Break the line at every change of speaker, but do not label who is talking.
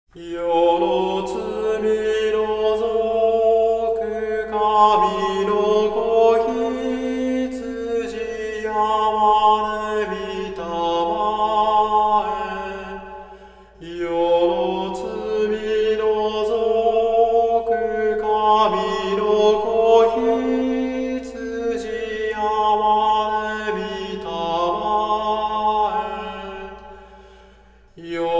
世の罪除く神の子羊や我御霊へ。世の罪除く神の子羊や我御霊へ。